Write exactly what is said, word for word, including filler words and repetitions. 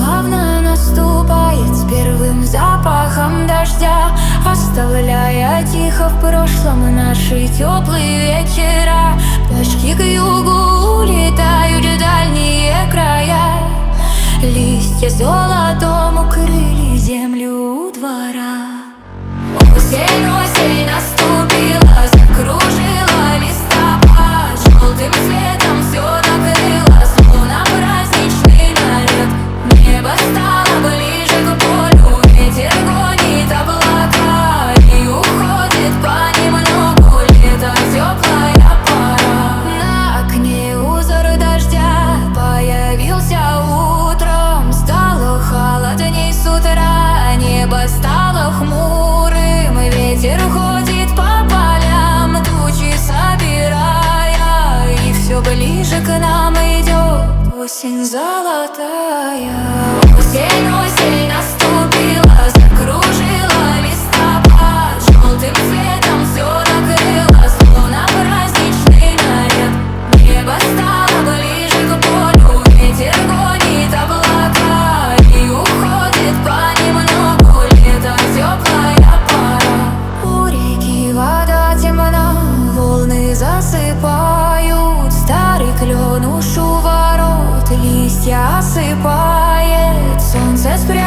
плавно наступает с первым запахом дождя, оставляя тихо в прошлом наши теплые вечера. Пташки к югу улетают в дальние края, листья золотом укрыли землю у двора. Осень, осень наступила, закружила листопад, желтым цветом все накрыло, словно праздничный наряд. Небо стало ближе к полю, ветер гонит облака, и уходит понемногу лето, теплая пора. На окне узор дождя появился утром, стало холодней с утра, небо стало хмурым, ветер ходит по полям, тучи собирая, и все ближе к нам идет осень золотая. Осень, осень наступила, закружила листопад, желтым цветом все накрыло, словно праздничный наряд. Небо стало ближе к полю, ветер гонит облака, и уходит понемногу лето, теплая пора. У реки вода темна, волны засыпают, старый клен уж у ворот листья осыпает, солнце спряталось.